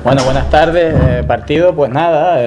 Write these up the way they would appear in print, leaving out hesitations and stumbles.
Bueno, buenas tardes. Partido, pues nada,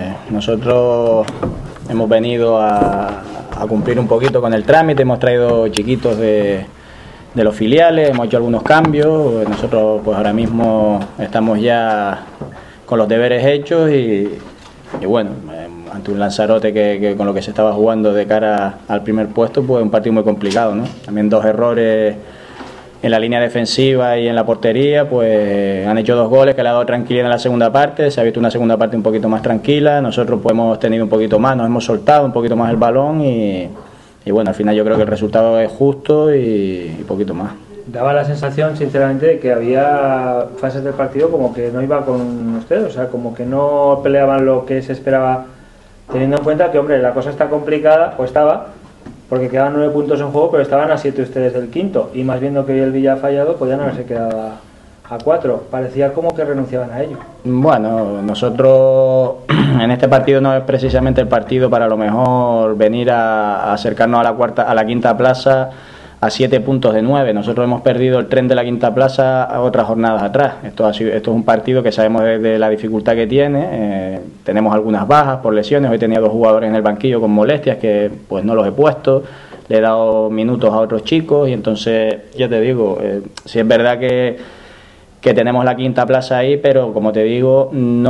nosotros hemos venido a cumplir un poquito con el trámite, hemos traído chiquitos de los filiales, hemos hecho algunos cambios, nosotros pues ahora mismo estamos ya con los deberes hechos y bueno, ante un Lanzarote que con lo que se estaba jugando de cara al primer puesto, pues un partido muy complicado, ¿no? También dos errores en la línea defensiva y en la portería, pues han hecho 2 goles que le ha dado tranquilidad en la segunda parte, se ha visto una segunda parte un poquito más tranquila, nosotros pues hemos tenido un poquito más, nos hemos soltado un poquito más el balón y bueno, al final yo creo que el resultado es justo y poquito más. Daba la sensación, sinceramente, de que había fases del partido como que no iba con ustedes, o sea, como que no peleaban lo que se esperaba, teniendo en cuenta que, hombre, la cosa está complicada, o estaba, porque quedaban 9 puntos en juego, pero estaban a 7 ustedes del quinto, y más viendo que hoy el Villa ha fallado, podían haberse quedado a 4. Parecía como que renunciaban a ello. Bueno, nosotros en este partido no es precisamente el partido para a lo mejor venir a acercarnos a la quinta plaza a 7 puntos de 9. Nosotros hemos perdido el tren de la quinta plaza a otras jornadas atrás. Esto es un partido que sabemos de la dificultad que tiene. Tenemos algunas bajas por lesiones. Hoy tenía 2 jugadores en el banquillo con molestias que pues no los he puesto. Le he dado minutos a otros chicos y entonces, ya te digo, si es verdad que tenemos la quinta plaza ahí, pero como te digo,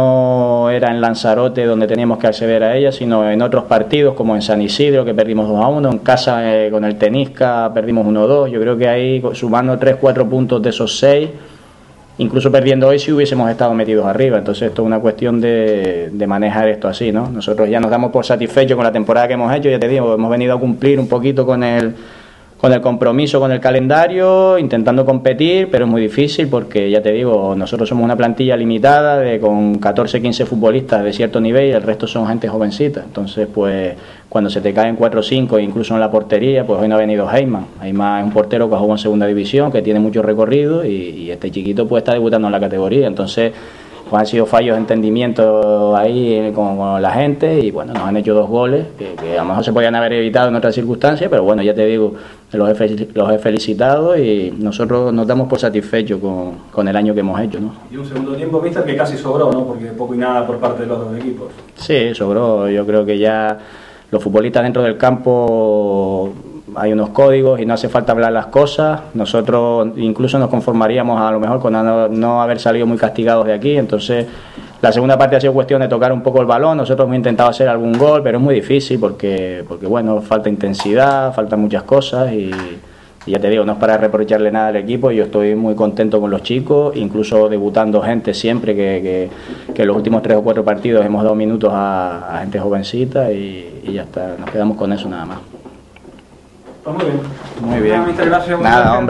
no era en Lanzarote donde teníamos que acceder a ella, sino en otros partidos como en San Isidro, que perdimos 2-1, en casa con el Tenisca perdimos 1-2, yo creo que ahí sumando 3-4 puntos de esos 6, incluso perdiendo hoy si hubiésemos estado metidos arriba. Entonces esto es una cuestión de manejar esto así, ¿no? Nosotros ya nos damos por satisfechos con la temporada que hemos hecho, ya te digo, hemos venido a cumplir un poquito con el compromiso, con el calendario, intentando competir, pero es muy difícil porque, ya te digo, nosotros somos una plantilla limitada con 14-15 futbolistas de cierto nivel y el resto son gente jovencita. Entonces, pues, cuando se te caen 4 o 5, incluso en la portería, pues hoy no ha venido Heyman. Heyman es un portero que jugó en segunda división, que tiene mucho recorrido y este chiquito pues está debutando en la categoría. Entonces, pues han sido fallos de entendimiento ahí con la gente y bueno, nos han hecho 2 goles que a lo mejor se podían haber evitado en otras circunstancias, pero bueno, ya te digo, los he felicitado y nosotros nos damos por satisfechos con el año que hemos hecho, ¿no? Y un segundo tiempo, mister, que casi sobró, ¿no? Porque poco y nada por parte de los 2 equipos. Sí, sobró. Yo creo que ya los futbolistas dentro del campo hay unos códigos y no hace falta hablar las cosas. Nosotros incluso nos conformaríamos a lo mejor con no haber salido muy castigados de aquí. Entonces la segunda parte ha sido cuestión de tocar un poco el balón. Nosotros hemos intentado hacer algún gol, pero es muy difícil porque bueno, falta intensidad, faltan muchas cosas y ya te digo, no es para reprocharle nada al equipo. Yo estoy muy contento con los chicos, incluso debutando gente siempre que en los últimos 3 o 4 partidos hemos dado minutos a gente jovencita y ya está, nos quedamos con eso nada más. Pues muy bien. Muy bien. Gracias, nada, hombre.